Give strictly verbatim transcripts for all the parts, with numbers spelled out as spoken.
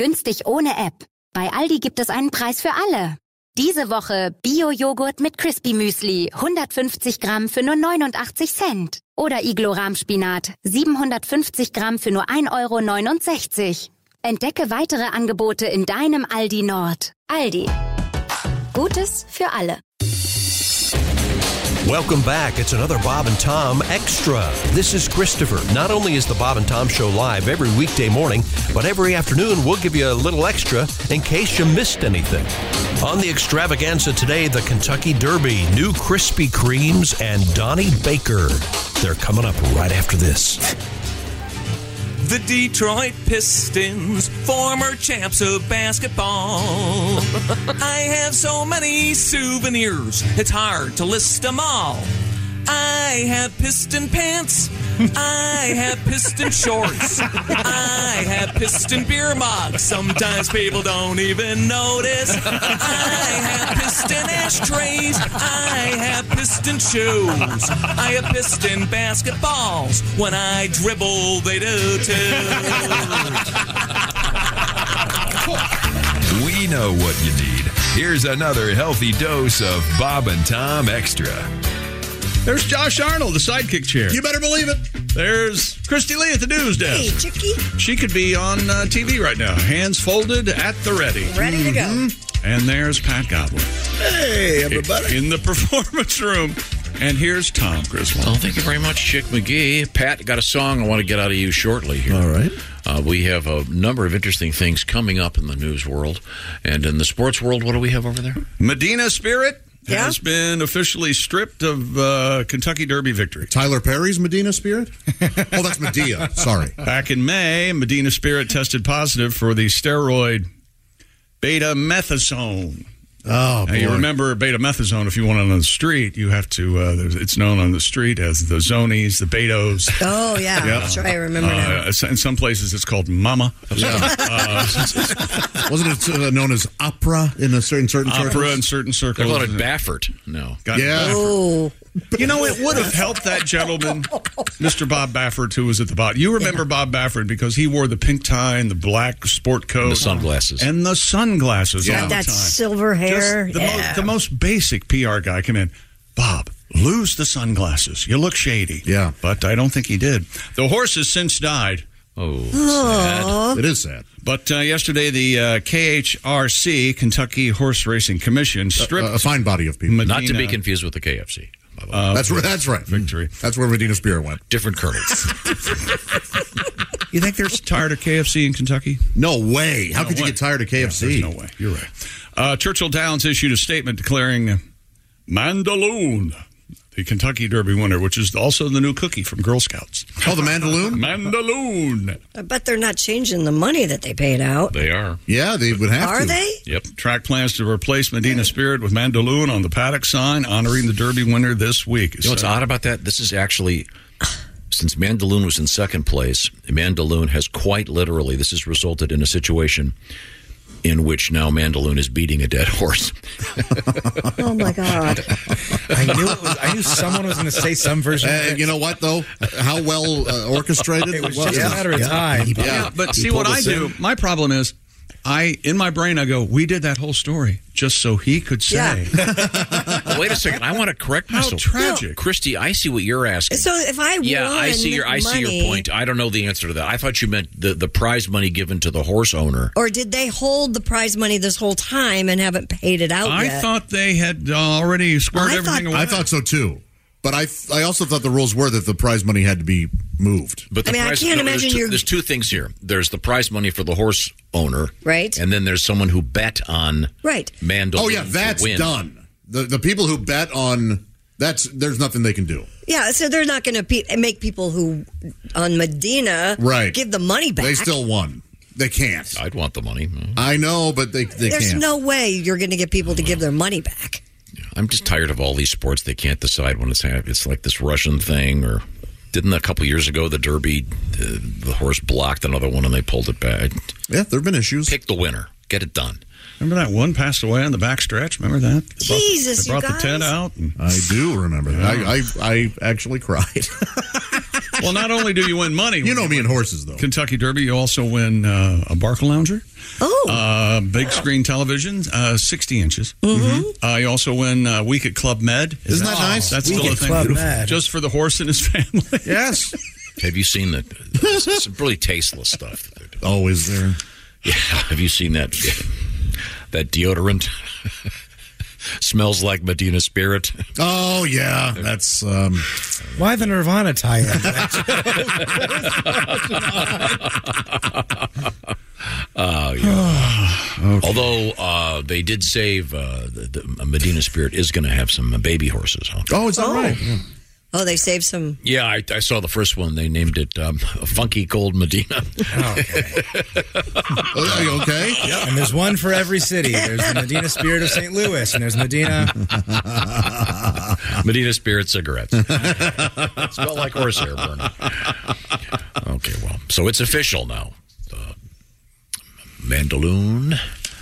Günstig ohne App. Bei Aldi gibt es einen Preis für alle. Diese Woche Bio-Joghurt mit Crispy Müsli, hundertfünfzig Gramm für nur neunundachtzig Cent. Oder Iglo-Rahmspinat, siebenhundertfünfzig Gramm für nur ein Euro neunundsechzig. Entdecke weitere Angebote in deinem Aldi Nord. Aldi. Gutes für alle. Welcome back. It's another Bob and Tom Extra. This is Christopher. Not only is the Bob and Tom Show live every weekday morning, but every afternoon we'll give you a little extra in case you missed anything. On the extravaganza today, the Kentucky Derby, new Krispy Kremes, and Donnie Baker. They're coming up right after this. The Detroit Pistons, former champs of basketball. I have so many souvenirs, it's hard to list them all. I have piston pants, I have piston shorts, I have piston beer mugs, sometimes people don't even notice. I have piston ashtrays, I have piston shoes, I have piston basketballs, when I dribble they do too. We know what you need. Here's another healthy dose of Bob and Tom Extra. There's Josh Arnold, the sidekick chair. You better believe it. There's Christy Lee at the news desk. Hey, Chickie. She could be on uh, T V right now. Hands folded at the ready. Ready to go. Mm-hmm. And there's Pat Goblin. Hey, everybody. In the performance room. And here's Tom Griswold. Well, thank you very much, Chick McGee. Pat, got a song I want to get out of you shortly here. All right. Uh, we have a number of interesting things coming up in the news world. And in the sports world, what do we have over there? Medina Spirit Yeah? has been officially stripped of uh, Kentucky Derby victory. Tyler Perry's Medina Spirit? Oh, that's Medea. Sorry. Back in May, Medina Spirit tested positive for the steroid betamethasone. Oh, boy. Now, you remember betamethasone, if you want it on the street, you have to, uh, it's known on the street as the Zonies, the Betos. Oh, yeah. Yep. That's right. I remember now. Uh, in some places, it's called Mama. Yeah. Uh, Wasn't it uh, known as opera in a certain certain opera circles? in certain They circles. call it Baffert. No. Got Yeah. Oh. You know, it would have helped that gentleman, Mister Bob Baffert, who was at the bottom. You remember yeah. Bob Baffert because he wore the pink tie and the black sport coat. And the sunglasses. And the sunglasses yeah. all the that time. silver hair. Just the, yeah. most, the most basic P R guy come in. Bob, lose the sunglasses. You look shady. Yeah. But I don't think he did. The horse has since died. Oh, sad. It is sad. But uh, yesterday, the uh, K H R C, Kentucky Horse Racing Commission, stripped... Uh, a fine body of people. Medina, Not to be confused with the K F C. Uh, that's, right, that's right. Victory. That's where Medina Spirit went. Different kernels. You think they're tired of K F C in Kentucky? No way. How No could way. you get tired of K F C? Yeah, there's no way. You're right. Uh, Churchill Downs issued a statement declaring Mandaloon the Kentucky Derby winner, which is also the new cookie from Girl Scouts. Oh, the Mandaloon? Mandaloon. I bet they're not changing the money that they paid out. They are. Yeah, they would have Are to. they? Yep. Track plans to replace Medina Spirit with Mandaloon on the paddock sign, honoring the Derby winner this week. You know what's odd about that? This is actually, since Mandaloon was in second place, Mandaloon has quite literally, this has resulted in a situation in which now Mandaloon is beating a dead horse. Oh, my God. I knew it was, I knew someone was going to say some version of Uh, it. you know what, though? How well uh, orchestrated It was was. just a matter of Yeah. time. Yeah. Yeah, but He see pulled what I us do. in. My problem is, I in my brain I go, we did that whole story just so he could say. Well, wait a second. I want to correct How myself. tragic. Christy, I see what you're asking. So if I yeah, won I see your I see money, your point. I don't know the answer to that. I thought you meant the, the prize money given to the horse owner. Or did they hold the prize money this whole time and haven't paid it out I yet? thought they had uh, already squared I everything thought- away. I thought so, too. But I, I also thought the rules were that the prize money had to be moved. But the I mean, I prize, can't no, imagine there's two, you're- there's two things here. There's the prize money for the horse owner, Right. and then there's someone who bet on Right. Mandaloon. Oh, yeah, to that's win. done. The the people who bet on... that's there's nothing they can do. Yeah, so they're not going to pe- make people who on Medina Right. give the money back. They still won. They can't. I'd want the money. I know, but they, they There's can't. no way you're going to get people to give their money back. I'm just tired of all these sports. They can't decide when it's happening. It's like this Russian thing, or didn't a couple years ago the Derby, uh, the horse blocked another one and they pulled it back. Yeah, there have been issues. Pick the winner. Get it done. Remember that one passed away on the back stretch? Remember that? They brought- Jesus, They brought you the tent guys. out. And, I do remember that. I, I I actually cried. Well, not only do you win money, You know me and horses, though. Kentucky Derby, you also win uh, a Barca Lounger. Oh. Uh, big screen television, uh, sixty inches. Mm-hmm. Uh, you also win uh, Week at Club Med. Is Isn't that nice? That's Week still a at thing. Club Med. Just for the horse and his family. Yes. Have you seen that? It's some really tasteless stuff. that they're doing. Always there. Yeah. Have you seen that? That deodorant smells like Medina Spirit. Oh, yeah. That's. Um, Why the Nirvana tie-in? Oh, yeah. Okay. Although uh, they did save uh, the, the Medina Spirit is going to have some baby horses. Huh? oh, is that Oh. right? Yeah. Oh, they saved some. Yeah, I, I saw the first one. They named it um, Funky Cold Medina. Okay. Oh, are you okay? Yeah. And there's one for every city. There's the Medina Spirit of Saint Louis, and there's Medina. Medina Spirit cigarettes. Smell like horsehair burning. Okay, well, so it's official now. Uh, Mandaloon.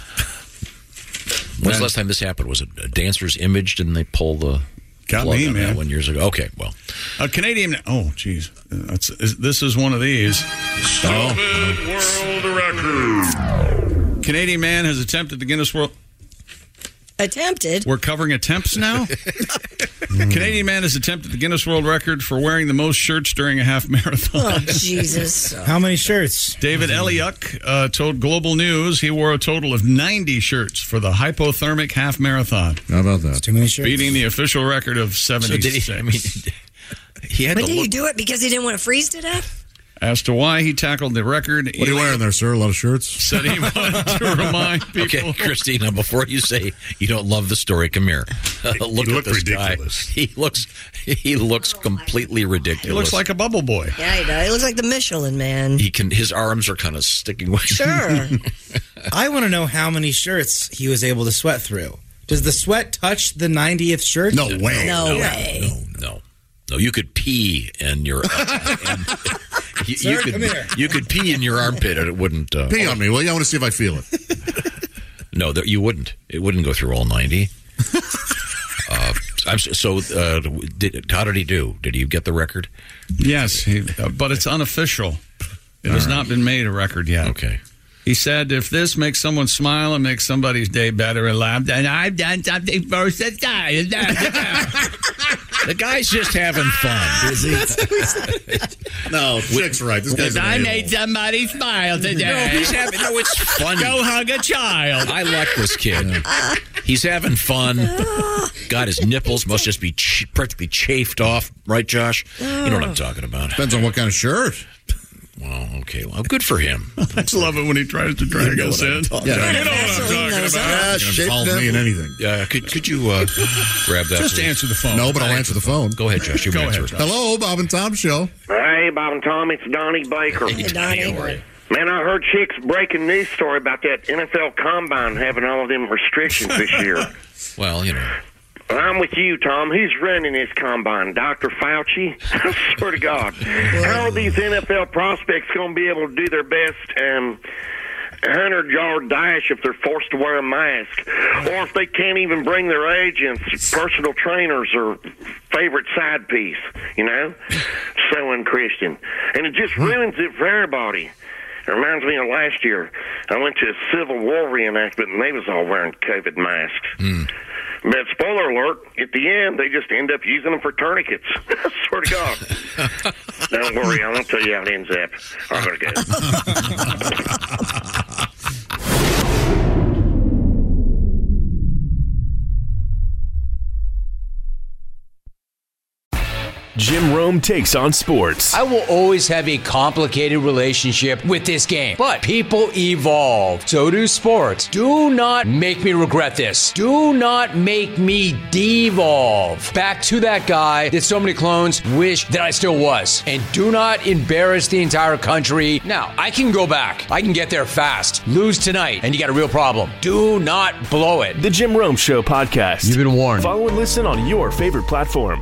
When's the last time this happened? Was it a dancer's image? Didn't they pull the Got plug me, on that man. one years ago? Okay, well. A Canadian. Oh, geez. That's, is, this is one of these. Stupid world record. Canadian man has attempted the Guinness World. Attempted. We're covering attempts now. Canadian man has attempted the Guinness World Record for wearing the most shirts during a half marathon. Oh, Jesus. How many shirts? David Eliuk uh, told Global News he wore a total of ninety shirts for the hypothermic half marathon, How about that? Too many shirts. beating the official record of So seventy-six. did he, I mean, he had But to did he look. do it because he didn't want to freeze to death? As to why he tackled the record, What are you wearing there, sir? A lot of shirts? said he wanted to remind people. Okay, Christina, before you say you don't love the story, come here. Look You at look this ridiculous. guy. He looks he looks completely ridiculous. He looks like a bubble boy. Yeah, he does. He looks like the Michelin Man. he can his arms are kind of sticking away. Sure. I want to know how many shirts he was able to sweat through. Does the sweat touch the ninetieth shirt? No way. No way. No, no. No, you could pee in your uh, and you, Sir, you could come here. you could pee in your armpit and it wouldn't uh, Pee on me, will you? I want to see if I feel it. No, that you wouldn't. It wouldn't go through all ninety. uh, I'm, s- so, uh, did, how did he do? Did he get the record? Yes, he, uh, but it's unofficial. It has not been made a record yet. Okay. He said, if this makes someone smile and makes somebody's day better and laugh, then I've done something versatile. The guy's just having fun. Is he? No, Chick's right. This guy's an I a-hole. made somebody smile today. No, he's having. No, it's funny. Go hug a child. I like this kid. He's having fun. God, his nipples must just be ch- practically chafed off, right, Josh? You know what I'm talking about. Depends on what kind of shirt. Well, okay. Well, good for him. I just love it when he tries to drag know us what I'm in. talking You about. know what I'm Vaseline talking those about. up. Yeah, shit, involve me in anything. Yeah, could could you uh, grab that? Just please? answer the phone. No, but I'll answer the phone. Go ahead, Josh. You Go answer ahead, it. Josh. Hello, Bob and Tom Show. Hey, Bob and Tom, it's Donnie Baker. Hey, Donnie. How are you? Man, I heard Chick's breaking news story about that N F L Combine having all of them restrictions this year. Well, you know. I'm with you, Tom. Who's running this combine? Doctor Fauci? I swear to God. How are these N F L prospects going to be able to do their best um, hundred-yard dash if they're forced to wear a mask? Or if they can't even bring their agents, personal trainers, or favorite side piece, you know? So unchristian. And it just ruins it for everybody. It reminds me of last year. I went to a Civil War reenactment, and they was all wearing COVID masks. Mm. But spoiler alert, at the end, they just end up using them for tourniquets. I swear to God. Don't worry, I won't tell you how it ends up. I'm going to go. Jim Rome takes on sports. I will always have a complicated relationship with this game, but people evolve. So do sports. Do not make me regret this. Do not make me devolve back to that guy that so many clones wish that I still was. And do not embarrass the entire country. Now, I can go back. I can get there fast. Lose tonight, and you got a real problem. Do not blow it. The Jim Rome Show podcast. You've been warned. Follow and listen on your favorite platform.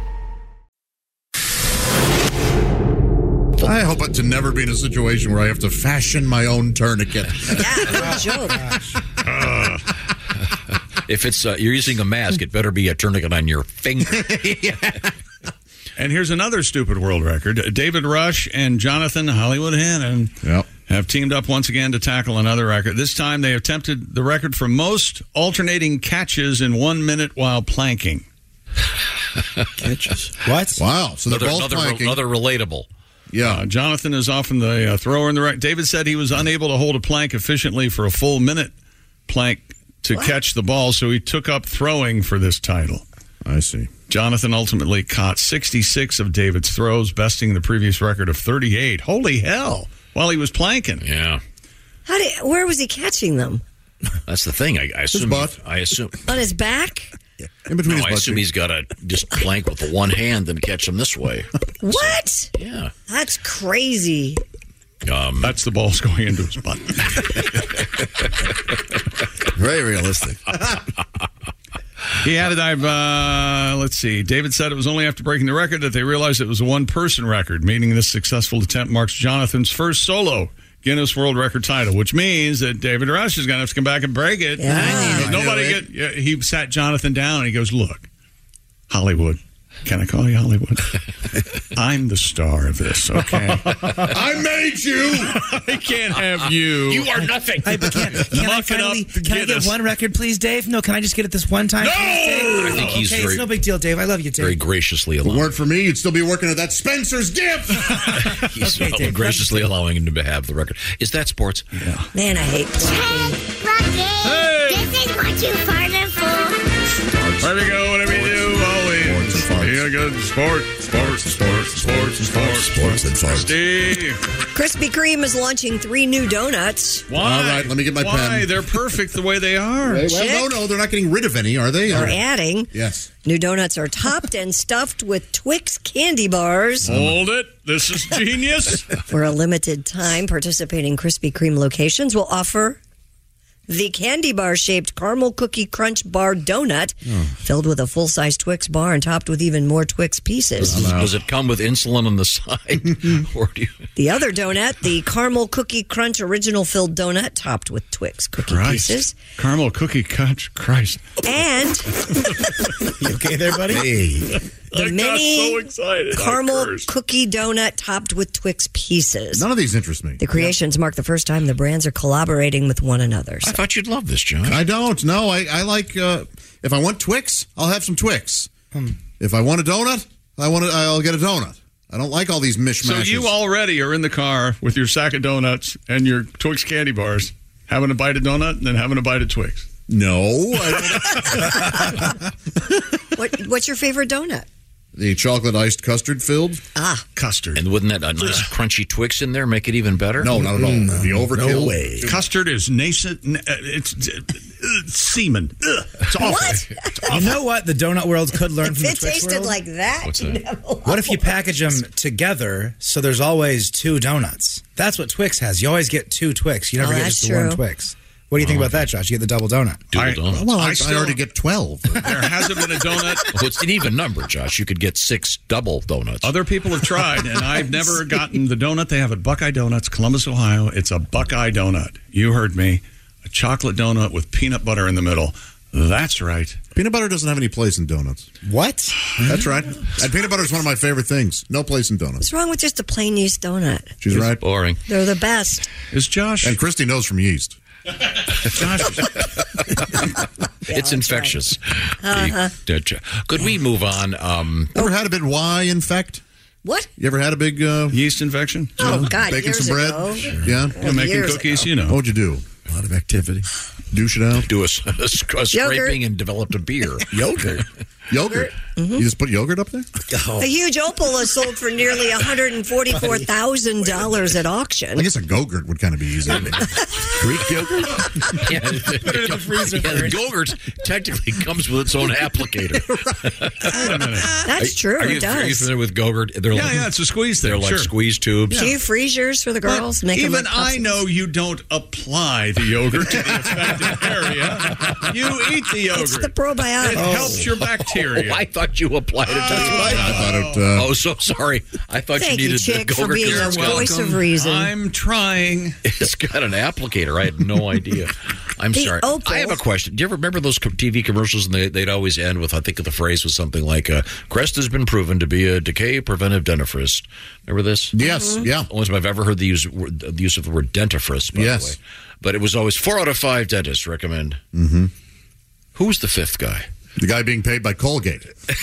I hope to never be in a situation where I have to fashion my own tourniquet. Yeah, joke. Uh, if it's uh, you're using a mask, it better be a tourniquet on your finger. And here's another stupid world record. David Rush and Jonathan Hollywood Hannon Yep. have teamed up once again to tackle another record. This time they attempted the record for most alternating catches in one minute while planking. Catches. What? Wow. So they're Another, both another, planking. another relatable. Yeah. Uh, Jonathan is often the uh, thrower in the right. David said he was unable to hold a plank efficiently for a full minute plank to What? catch the ball, so he took up throwing for this title. I see. Jonathan ultimately caught sixty-six of David's throws, besting the previous record of thirty-eight. Holy hell! While he was planking. Yeah. How did? Where was he catching them? That's the thing. I, I assume. butt. I assume. On his back? In between No, his I butt assume cheeks. he's got to just plank with the one hand and catch them this way. What? Yeah. That's crazy. Um, That's the balls going into his butt. Very realistic. He had it. I've uh, let's see. David said it was only after breaking the record that they realized it was a one-person record, meaning this successful attempt marks Jonathan's first solo Guinness World Record title, which means that David Rush is going to have to come back and break it. Yeah. Because Nobody get. Yeah, he sat Jonathan down and he goes, "Look, Hollywood. Can I call you Hollywood? I'm the star of this, okay? I made you! I can't have you. you are nothing. Hey, but can, can I Muck it finally, up, can I get get us. one record, please, Dave? No, can I just get it this one time? No! please, Dave? I think he's okay, very- it's no big deal, Dave. I love you, Dave. Very graciously If it allowing. weren't for me, you'd still be working at that Spencer's Gift. He's Okay, uh, Dave, graciously allowing him to have the record. Is that sports? Yeah. Man, I hate planking. Rocky, Hey! this is what you farted for. There we go. Whatever you do, always. Sports and farts. Yeah, good. Sport, sports, sports, sports, sports, Sports and farts. Steve. Krispy Kreme is launching three new donuts. Why? All right, let me get my Why? pen. They're perfect the way they are. Well, Chick. no, no, they're not getting rid of any, are they? They're Or- adding. Yes. New donuts are topped and stuffed with Twix candy bars. Hold it. This is genius. For a limited time, participating Krispy Kreme locations will offer the candy bar shaped caramel cookie crunch bar donut filled with a full size Twix bar and topped with even more Twix pieces. Does, does it come with insulin on the side? or do you... The other donut, the caramel cookie crunch original filled donut topped with Twix cookie Christ. pieces. Caramel cookie crunch. Christ. And You okay there, buddy? Hey. the I mini got so excited. I caramel cursed. cookie donut topped with Twix pieces. None of these interest me. The creations mark the first time the brands are collaborating with one another. I So thought you'd love this, John. I don't. No, I, I like, uh, if I want Twix, I'll have some Twix. Hmm. If I want a donut, I want to, I'll get a donut. I don't like all these mishmashes. So you already are in the car with your sack of donuts and your Twix candy bars, having a bite of donut and then having a bite of Twix. No. I don't. what, what's your favorite donut? The chocolate iced custard filled? Ah, Custard. And wouldn't that a nice crunchy Twix in there make it even better? No, not at all. The overkill. No way. Custard is nascent. n- uh, It's, uh, it's semen. Ugh, it's awful. What? It's You awful. know what the donut world could learn If from the it Twix tasted world? like that, What's you'd that? have a lot What if you more package them together so there's always two donuts? That's what Twix has. You always get two Twix. You never Oh, get that's just the one true. Twix. What do you think about that, Josh? You get the double donut. Double I- donut. Well, I, I I, still- already get twelve. There hasn't been a donut. Well, it's an even number, Josh. You could get six double donuts. Other people have tried, and I've never gotten the donut they have at Buckeye Donuts, Columbus, Ohio. It's a Buckeye donut. You heard me. A chocolate donut with peanut butter in the middle. That's right. Peanut butter doesn't have any place in donuts. What? That's right. And peanut butter is one of my favorite things. No place in donuts. What's wrong with just a plain yeast donut? She's It's right. boring. They're the best. Is Josh? And Christy knows from yeast. Josh It's infectious. Uh-huh. The- Could we move on? Um, Ever had a big Y infect? What? You ever had a big uh, yeast infection? Oh, God, baking years some bread? ago. Yeah. You're making years cookies, ago. you know. What'd you do? A lot of activity. Douche it out. do a, a, sc- a scraping and developed a beer. Yogurt. Yogurt. You just put yogurt up there? A huge opal is sold for nearly one hundred forty-four thousand dollars at auction. I guess a Go-Gurt would kind of be easy. Greek yogurt? Yeah, Put it in the freezer yeah, the first. Go-Gurt technically comes with its own applicator. Wait a minute. That's true. Are you, it are you does. familiar with Go-Gurt? They're Yeah, like, yeah, it's a squeeze thing. They're like sure. squeeze tubes. Do you freeze yours for the But girls? Make 'em even like I popsicles? know you don't apply the yogurt to the affected area. You eat the yogurt. It's the probiotic. It helps your bacteria. Oh, I thought you applied it to I thought it. Uh, Oh, so sorry. I thought Thank you you, needed Chick, the for Go-Gurt. being It's a got- voice of reason. I'm trying. It's got an applicator. I had no idea. I'm The sorry. opals. I have a question. Do you ever remember those co- T V commercials? And they, they'd always end with, I think the phrase was something like, uh, Crest has been proven to be a decay preventive dentifrice. Remember this? Yes, Mm-hmm. yeah. Only time I've ever heard the use, the use of the word dentifrice, by Yes. the way. But it was always four out of five dentists recommend. Mm-hmm. Who was the fifth guy? The guy being paid by Colgate.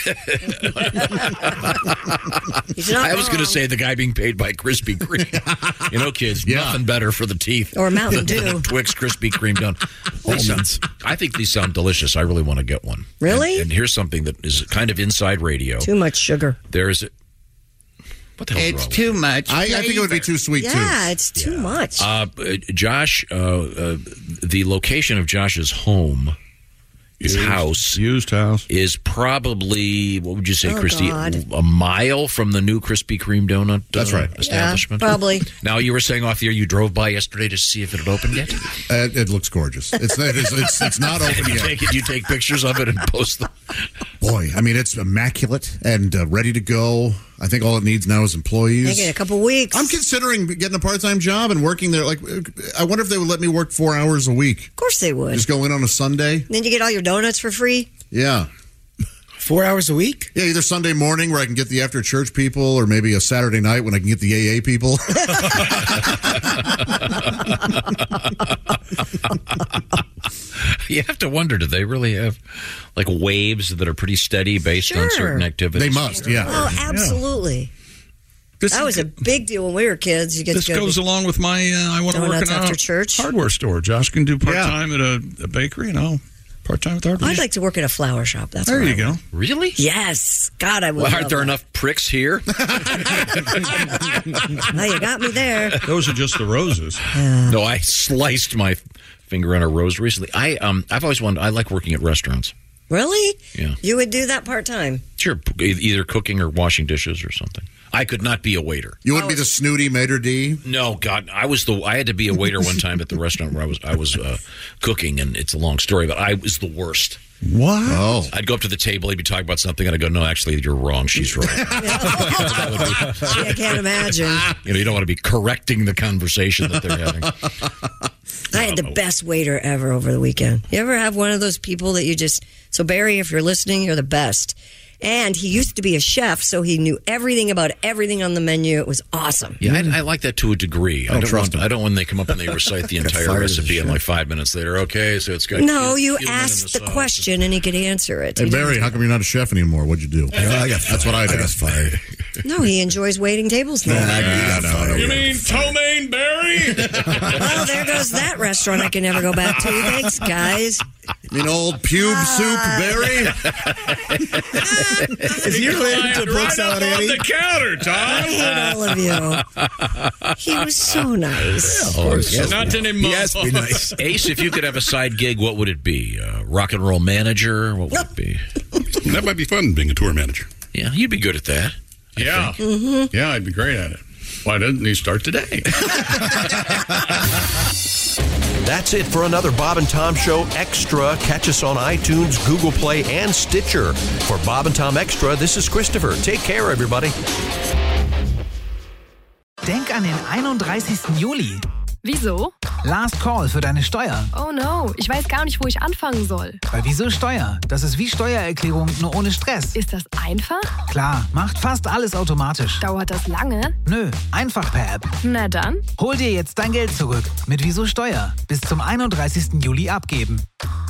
He's not I was going to wrong. say the guy being paid by Krispy Kreme. You know, kids, Yeah. nothing better for the teeth. Or Mountain than Dew. Twix Krispy Kreme done. Almonds. I think these sound delicious. I really want to get one. Really? And, and here's something that is kind of inside radio. Too much sugar. There is a, what the hell's wrong? It's too much. I, I think it would be too sweet, Yeah, it's too much. Uh, uh, Josh, uh, uh, the location of Josh's home, his Used- house, used house, is probably, what would you say, Oh, Christy, God. a mile from the new Krispy Kreme donut uh, That's right. establishment? Yeah, probably. Now, you were saying off the air you drove by yesterday to see if it had opened yet? too. Uh, it looks gorgeous. It's, it's, it's, it's not open you yet. take it, you take pictures of it and post them. Boy, I mean, it's immaculate and uh, ready to go. I think all it needs now is employees. Maybe in a couple weeks. I'm considering getting a part-time job and working there. Like, I wonder if they would let me work four hours a week. Of course they would. Just go in on a Sunday. Then you get all your donuts for free. Yeah. Four hours a week? Yeah, either Sunday morning where I can get the after-church people or maybe a Saturday night when I can get the A A people. You have to wonder, do they really have like waves that are pretty steady based on Sure. certain activities? They must, yeah. Oh, absolutely. This, That was a big deal when we were kids. You get this to go goes to along with my, uh, I want to work donuts in a after church. hardware store. Josh can do part-time at a, a bakery, and I'll part-time at the hardware. I'd like to work at a flower shop. That's there what you I go. want. Really? Yes. God, I would. Well, love aren't there that. enough pricks here? Now you got me there. Those are just the roses. No, I sliced my finger on a rose recently. I um, I've always wanted. I like working at restaurants. Really? Yeah, You would do that part time? sure. e- Either cooking or washing dishes or something. I could not be a waiter. You wouldn't be the snooty maitre d'? No, God, I was the. I had to be a waiter one time at the restaurant where I was. I was uh, cooking, and it's a long story, but I was the worst. What? Oh. I'd go up to the table, he'd be talking about something, and I'd go, "No, actually, you're wrong. She's right." I can't imagine. You know, you don't want to be correcting the conversation that they're having. I had the best waiter ever over the weekend. You ever have one of those people that you just... So, Barry, if you're listening, you're the best. And he used to be a chef, so he knew everything about everything on the menu. It was awesome. Yeah, I, I like that to a degree. I don't don't trust want. I don't when they come up and they recite the entire fired as a recipe, and chef. like five minutes later, okay, so it's got. No, cumin- you cumin in asked the sauce. question and he could answer it. Hey, He Barry, how come you're not a chef anymore? What'd you do? I got That's what I'd I got ask. fired. didn't- No, he enjoys waiting tables now. I got fired. You mean Ptomaine Berry? Well, there goes that restaurant I can never go back to. Thanks, guys. You mean old pube soup, Barry? Is he related to Brooks right up on Alanieri? the counter, I Tom. hate all of you. He was so nice. Oh, it's so- Not to name Yes, be nice. Ace, if you could have a side gig, what would it be? Uh, rock and roll manager? What would it be? That might be fun, being a tour manager. Yeah, you'd be good at that. Yeah. Mm-hmm. Yeah, I'd be great at it. Why doesn't he start today? That's it for another Bob and Tom Show Extra. Catch us on iTunes, Google Play, and Stitcher. For Bob and Tom Extra, this is Christopher. Take care, everybody. Denk an den einunddreißigsten Juli. Wieso? Last Call für deine Steuer. Oh no, ich weiß gar nicht, wo ich anfangen soll. Bei Wieso Steuer? Das ist wie Steuererklärung, nur ohne Stress. Ist das einfach? Klar, macht fast alles automatisch. Dauert das lange? Nö, einfach per App. Na dann. Hol dir jetzt dein Geld zurück mit Wieso Steuer. Bis zum einunddreißigsten Juli abgeben.